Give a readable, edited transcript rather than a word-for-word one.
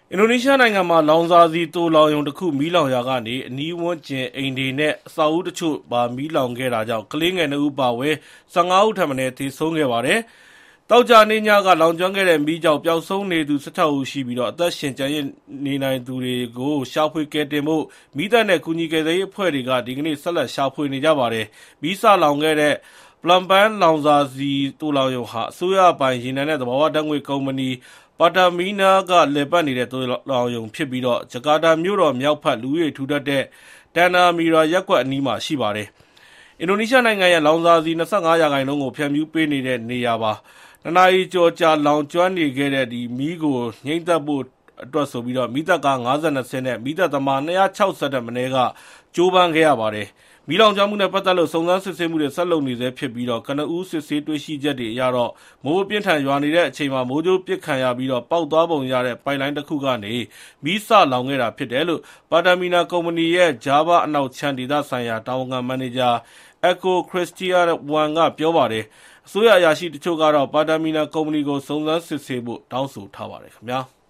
အင်ဒိုနီးရှားနိုင်ငံမှာလောင်စာဆီသိုလှောင်ရုံတစ်ခုမီးလောင်ရာကနေအနီးဝန်းကျင်အိမ်တွေနဲ့အဆောက်အဦတချို့ပါမီးလောင်ခဲ့တာကြောင့်ကလေးငယ်2ဦးပါဝင်15ဦးထပ်မံသေဆုံးခဲ့ပါတယ်။တောက်ကြနေညကလောင်ကျွမ်းခဲ့တဲ့မီးကြောင့်ပျောက်ဆုံးနေသူ16ဦးရှိပြီးအသက်ရှင်ကျန်ရစ်နေနိုင်သူတွေကိုရှာဖွေကယ်တင်ဖို့မီးတပ်နဲ့ကူညီကယ်ဆယ်ရေးအဖွဲ့တွေကဒီကနေ့ဆက်လက်ရှာဖွေနေကြပါတယ်။မီးစလောင်ခဲ့တဲ့ Plumpang လောင်စာဆီသိုလှောင်ရုံဟာအစိုးရပိုင်ရေနံနဲ့သဘာဝဓာတ်ငွေ့ကုမ္ပဏီPertamina ကလည်ပတ်နေတဲ့သိုလှောင်ရုံဖြစ်ပြီးဂျကာတာမြို့တော်မြောက်ဘက်လူဦးရေထူထပ်တဲ့ Tanah Merah ရပ်ကွက်အနီးမှာရှိပါတယ်။အင်ဒိုနီးရှားနိုင်ငံရဲ့လောင်စာဆီ25%ကိုဖြန့်ဖြူးပေးနေတဲ့နေရာပါ။2 နာရီကျော်ကြာလောင်ကျွမ်းနေခဲ့တဲ့မီးကိုငြိမ်းသတ်ဖို့အတွက်မီးသတ်ကား52စင်းနဲ့မီးသတ်သမား260ထက်မနည်းကကြိုးပမ်းခဲ့ရပါတယ်။မီးလောင်ကျွမ်းမှုနဲ့ပတ်သက်လို့စုံစမ်းစစ်ဆေးမှုတွေဆက်လုပ်နေဆဲဖြစ်ပြီးကနဦးစစ်ဆေးတွေ့ရှိချက်တွေအရမိုးပြင်းထန်ရွာနေတဲ့အချိန်မှာမိုးကြိုးပစ်ခံရပြီးပေါက်သွားပုံရတဲ့ပိုက်လိုင်းတစ်ခုကနေမီးစလောင်ခဲ့တာဖြစ်တယ်လို့ Pertamina ကုမ္ပဏီရဲ့ Java အနောက်ခြမ်းဒေသဆိုင်ရာတာဝန်ခံမန်နေဂျာ Eko Kristiawan ကပြောပါတယ်။အစိုးရအရာရှိတချို့ကတော့Pertamina ကုမ္ပဏီကိုစုံစမ်းစစ်ဆေးဖို့တောင်းဆိုထားပါတယ်ခင်ဗျာ။